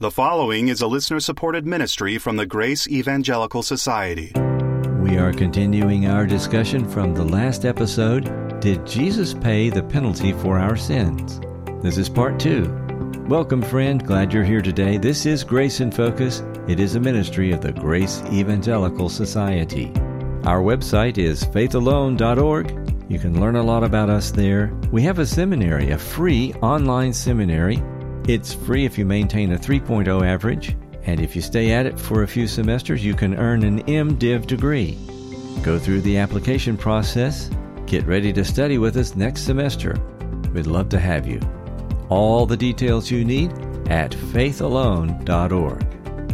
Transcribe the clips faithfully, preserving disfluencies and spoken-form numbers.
The following is a listener-supported ministry from the Grace Evangelical Society. We are continuing our discussion from the last episode, Did Jesus Pay the Penalty for Our Sins? This is part two. Welcome, friend. Glad you're here today. This is Grace in Focus. It is a ministry of the Grace Evangelical Society. Our website is faith alone dot org. You can learn a lot about us there. We have a seminary, a free online seminary. It's free if you maintain a three point oh average, and if you stay at it for a few semesters, you can earn an MDiv degree. Go through the application process. Get ready to study with us next semester. We'd love to have you. All the details you need at faith alone dot org.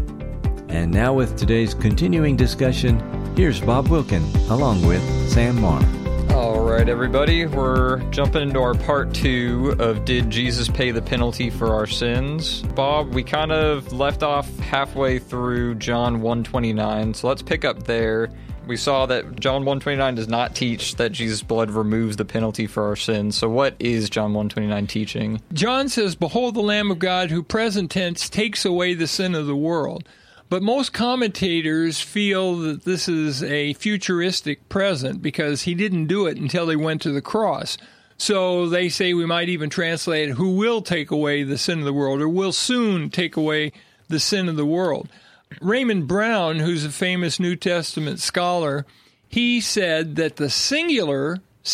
And now with today's continuing discussion, here's Bob Wilkin along with Sam Marr. All right, everybody, we're jumping into our part two of Did Jesus Pay the Penalty for Our Sins? Bob, we kind of left off halfway through John one twenty-nine, so let's pick up there. We saw that John one twenty-nine does not teach that Jesus' blood removes the penalty for our sins. So what is John one twenty-nine teaching? John says, "Behold the Lamb of God who present tense takes away the sin of the world." But most commentators feel that this is a futuristic present because he didn't do it until he went to the cross. So they say we might even translate, who will take away the sin of the world, or will soon take away the sin of the world. Raymond Brown, who's a famous New Testament scholar, he said that the singular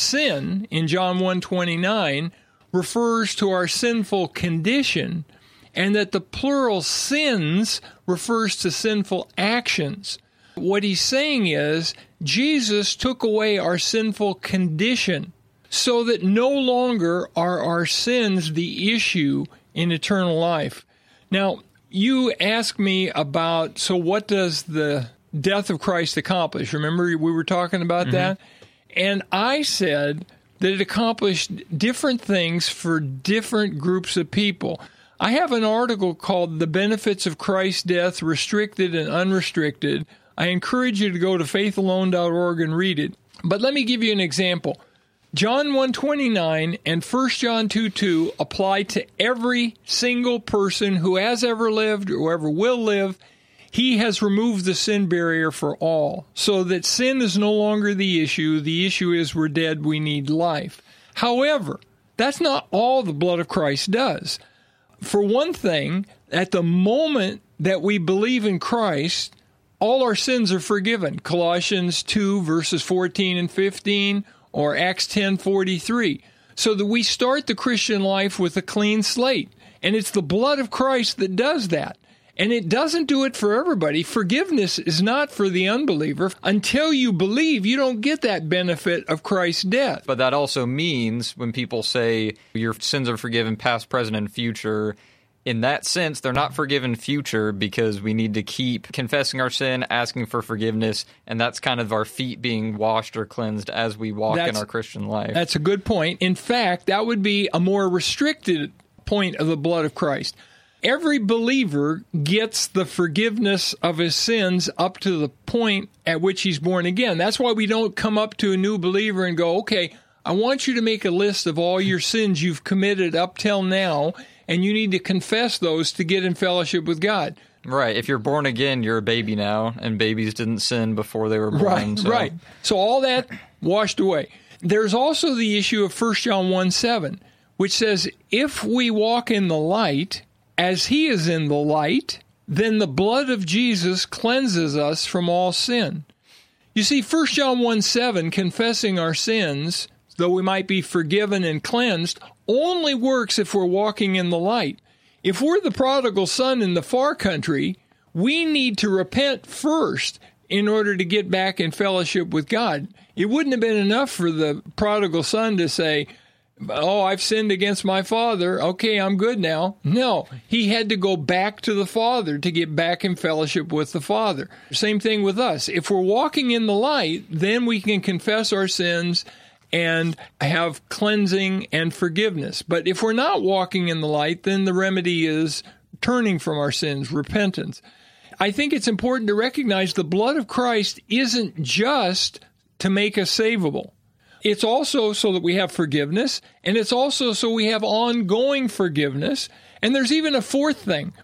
sin in John one twenty-nine refers to our sinful condition, and that the plural sins refers to sinful actions. What he's saying is Jesus took away our sinful condition so that no longer are our sins the issue in eternal life. Now, you asked me about, so what does the death of Christ accomplish? Remember we were talking about mm-hmm. that? And I said that it accomplished different things for different groups of people. I have an article called The Benefits of Christ's Death, Restricted and Unrestricted. I encourage you to go to faith alone dot org and read it. But let me give you an example. John one twenty-nine and First John two two apply to every single person who has ever lived or ever will live. He has removed the sin barrier for all, so that sin is no longer the issue. The issue is we're dead, we need life. However, that's not all the blood of Christ does. For one thing, at the moment that we believe in Christ, all our sins are forgiven. Colossians two, verses fourteen and fifteen, or Acts ten forty-three. So that we start the Christian life with a clean slate. And it's the blood of Christ that does that. And it doesn't do it for everybody. Forgiveness is not for the unbeliever. Until you believe, you don't get that benefit of Christ's death. But that also means when people say your sins are forgiven past, present, and future, in that sense, they're not forgiven future because we need to keep confessing our sin, asking for forgiveness, and that's kind of our feet being washed or cleansed as we walk that's, in our Christian life. That's a good point. In fact, that would be a more restricted point of the blood of Christ. Every believer gets the forgiveness of his sins up to the point at which he's born again. That's why we don't come up to a new believer and go, okay, I want you to make a list of all your sins you've committed up till now, and you need to confess those to get in fellowship with God. Right. If you're born again, you're a baby now, and babies didn't sin before they were born. Right, so. right. So all that washed away. There's also the issue of First John one seven, which says, if we walk in the light, as he is in the light, then the blood of Jesus cleanses us from all sin. You see, First John one seven, confessing our sins, though we might be forgiven and cleansed, only works if we're walking in the light. If we're the prodigal son in the far country, we need to repent first in order to get back in fellowship with God. It wouldn't have been enough for the prodigal son to say, oh, I've sinned against my father. Okay, I'm good now. No, he had to go back to the Father to get back in fellowship with the Father. Same thing with us. If we're walking in the light, then we can confess our sins and have cleansing and forgiveness. But if we're not walking in the light, then the remedy is turning from our sins, repentance. I think it's important to recognize the blood of Christ isn't just to make us savable. It's also so that we have forgiveness, and it's also so we have ongoing forgiveness. And there's even a fourth thing.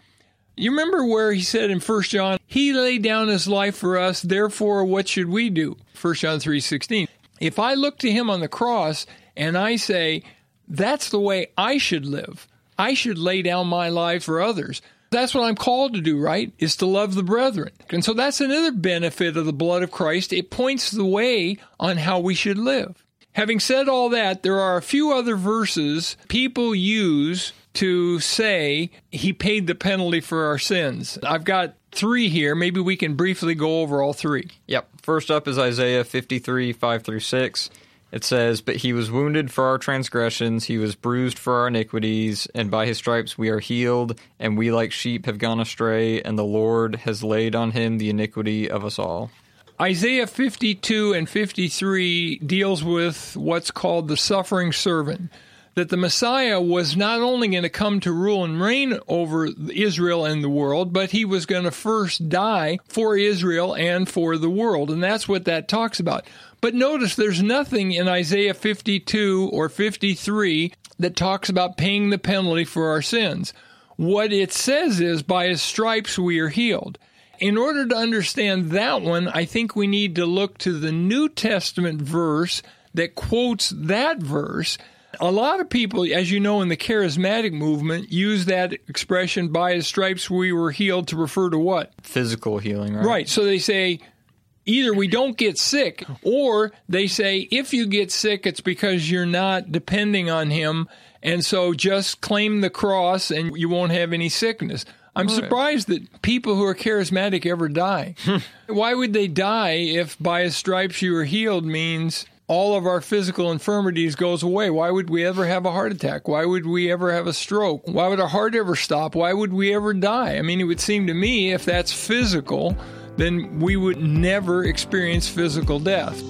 You remember where he said in First John, he laid down his life for us, therefore what should we do? First John three sixteen. If I look to him on the cross and I say, that's the way I should live, I should lay down my life for others. That's what I'm called to do, right? Is to love the brethren. And so that's another benefit of the blood of Christ. It points the way on how we should live. Having said all that, there are a few other verses people use to say he paid the penalty for our sins. I've got three here. Maybe we can briefly go over all three. Yep. First up is Isaiah fifty-three, five through six. It says, "But he was wounded for our transgressions, he was bruised for our iniquities, and by his stripes we are healed, and we like sheep have gone astray, and the Lord has laid on him the iniquity of us all." Isaiah fifty-two and fifty-three deals with what's called the suffering servant, that the Messiah was not only going to come to rule and reign over Israel and the world, but he was going to first die for Israel and for the world, and that's what that talks about. But notice there's nothing in Isaiah fifty-two or fifty-three that talks about paying the penalty for our sins. What it says is, by his stripes we are healed. In order to understand that one, I think we need to look to the New Testament verse that quotes that verse. A lot of people, as you know, in the charismatic movement, use that expression, by his stripes we were healed, to refer to what? Physical healing, right? Right. So they say, either we don't get sick, or they say, if you get sick, it's because you're not depending on him, and so just claim the cross and you won't have any sickness. I'm right. surprised that people who are charismatic ever die. Why would they die if by his stripes you were healed means all of our physical infirmities goes away? Why would we ever have a heart attack? Why would we ever have a stroke? Why would our heart ever stop? Why would we ever die? I mean, it would seem to me if that's physical, then we would never experience physical death.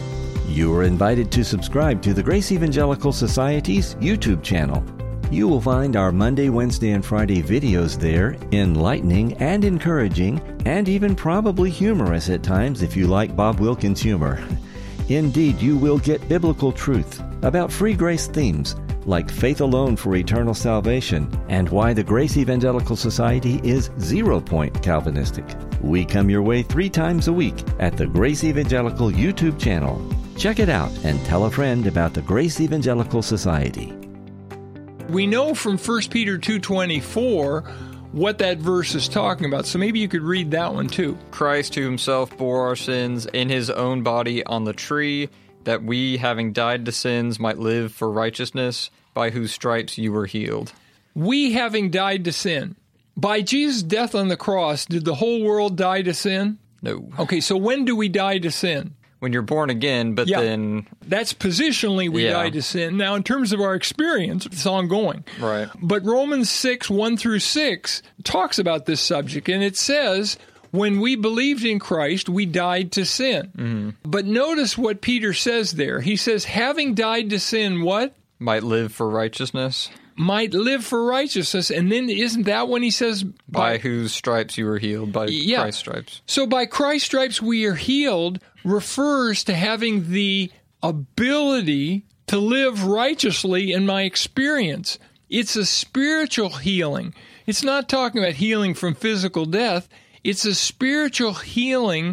You are invited to subscribe to the Grace Evangelical Society's YouTube channel. You will find our Monday, Wednesday, and Friday videos there, enlightening and encouraging, and even probably humorous at times if you like Bob Wilkins' humor. Indeed, you will get biblical truth about free grace themes like faith alone for eternal salvation and why the Grace Evangelical Society is zero-point Calvinistic. We come your way three times a week at the Grace Evangelical YouTube channel. Check it out and tell a friend about the Grace Evangelical Society. We know from First Peter two twenty-four what that verse is talking about, so maybe you could read that one too. "Christ who himself bore our sins in his own body on the tree, that we, having died to sins, might live for righteousness, by whose stripes you were healed." We having died to sin. By Jesus' death on the cross, did the whole world die to sin? No. Okay, so when do we die to sin? When you're born again, but yeah, then... That's positionally we yeah. die to sin. Now, in terms of our experience, it's ongoing. Right. But Romans six, one through six talks about this subject, and it says, when we believed in Christ, we died to sin. Mm-hmm. But notice what Peter says there. He says, having died to sin, what? Might live for righteousness. Might live for righteousness. And then isn't that when he says... By, by whose stripes you were healed, by yeah. Christ's stripes. So by Christ's stripes we are healed refers to having the ability to live righteously in my experience. It's a spiritual healing. It's not talking about healing from physical death. It's a spiritual healing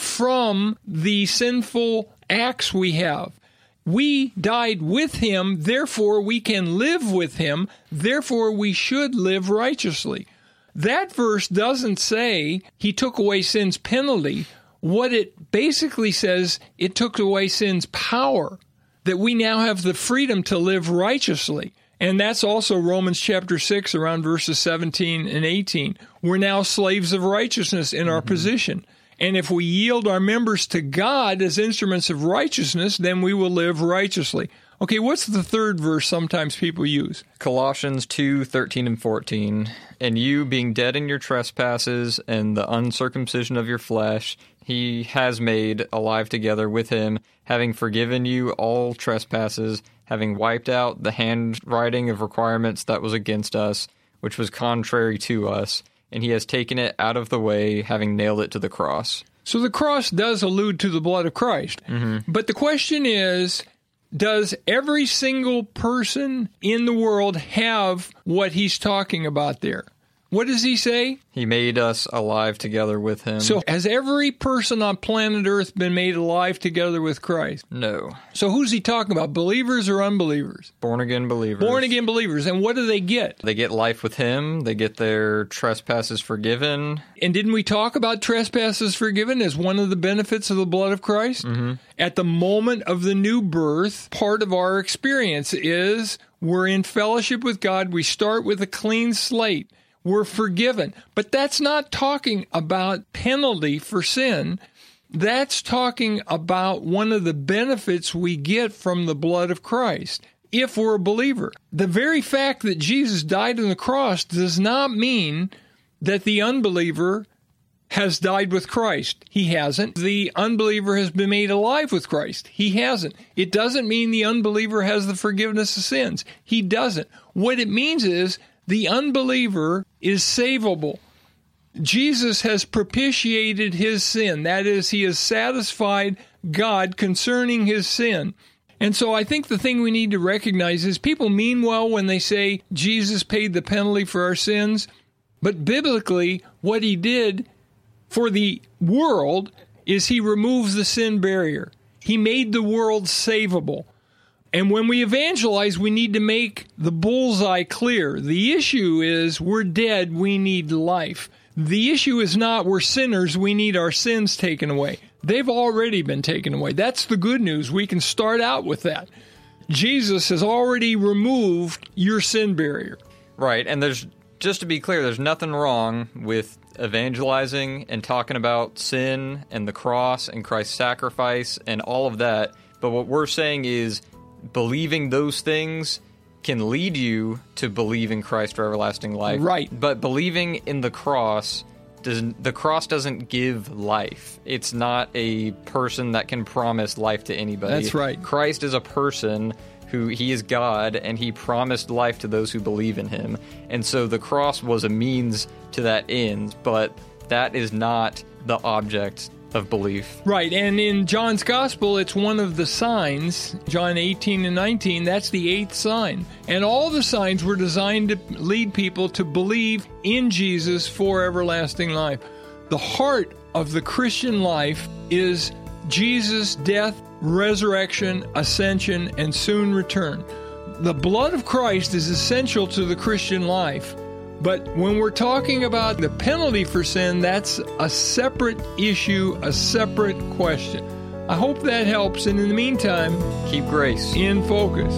from the sinful acts we have. We died with him, therefore we can live with him, therefore we should live righteously. That verse doesn't say he took away sin's penalty. What it basically says, it took away sin's power, that we now have the freedom to live righteously. And that's also Romans chapter six, around verses seventeen and eighteen. We're now slaves of righteousness in our mm-hmm. position. And if we yield our members to God as instruments of righteousness, then we will live righteously. Okay, what's the third verse sometimes people use? Colossians two, thirteen and fourteen. "And you, being dead in your trespasses and the uncircumcision of your flesh, he has made alive together with him, having forgiven you all trespasses, having wiped out the handwriting of requirements that was against us, which was contrary to us. And he has taken it out of the way, having nailed it to the cross." So the cross does allude to the blood of Christ. Mm-hmm. But the question is, does every single person in the world have what he's talking about there? What does he say? He made us alive together with him. So has every person on planet Earth been made alive together with Christ? No. So who's he talking about, believers or unbelievers? Born-again believers. Born-again believers. And what do they get? They get life with him. They get their trespasses forgiven. And didn't we talk about trespasses forgiven as one of the benefits of the blood of Christ? Mm-hmm. At the moment of the new birth, part of our experience is we're in fellowship with God. We start with a clean slate. We're forgiven. But that's not talking about penalty for sin. That's talking about one of the benefits we get from the blood of Christ if we're a believer. The very fact that Jesus died on the cross does not mean that the unbeliever has died with Christ. He hasn't. The unbeliever has been made alive with Christ. He hasn't. It doesn't mean the unbeliever has the forgiveness of sins. He doesn't. What it means is the unbeliever is savable. Jesus has propitiated his sin. That is, he has satisfied God concerning his sin. And so I think the thing we need to recognize is people mean well when they say Jesus paid the penalty for our sins. But biblically, what he did for the world is he removes the sin barrier. He made the world savable. And when we evangelize, we need to make the bullseye clear. The issue is we're dead, we need life. The issue is not we're sinners, we need our sins taken away. They've already been taken away. That's the good news. We can start out with that. Jesus has already removed your sin barrier. Right, and there's, just to be clear, there's nothing wrong with evangelizing and talking about sin and the cross and Christ's sacrifice and all of that. But what we're saying is believing those things can lead you to believe in Christ for everlasting life. Right. But believing in the cross, doesn't, the cross doesn't give life. It's not a person that can promise life to anybody. That's right. Christ is a person who, he is God, and he promised life to those who believe in him. And so the cross was a means to that end, but that is not the object of belief. Right, and in John's Gospel, it's one of the signs, John eighteen and nineteen, that's the eighth sign. And all the signs were designed to lead people to believe in Jesus for everlasting life. The heart of the Christian life is Jesus' death, resurrection, ascension, and soon return. The blood of Christ is essential to the Christian life. But when we're talking about the penalty for sin, that's a separate issue, a separate question. I hope that helps. And in the meantime, keep grace in focus.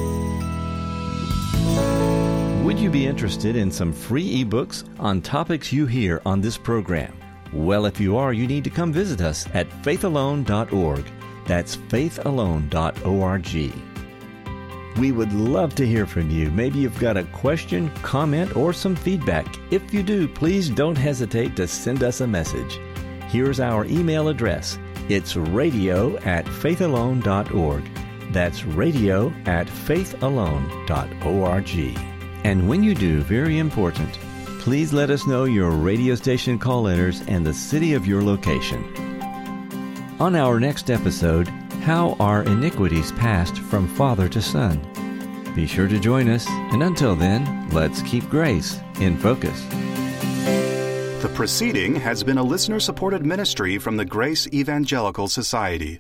Would you be interested in some free ebooks on topics you hear on this program? Well, if you are, you need to come visit us at faith alone dot org. That's faith alone dot org. We would love to hear from you. Maybe you've got a question, comment, or some feedback. If you do, please don't hesitate to send us a message. Here's our email address. It's radio at faith alone dot org. That's radio at faith alone dot org. And when you do, very important, please let us know your radio station call letters and the city of your location. On our next episode, how are iniquities passed from father to son? Be sure to join us, and until then, let's keep grace in focus. The proceeding has been a listener-supported ministry from the Grace Evangelical Society.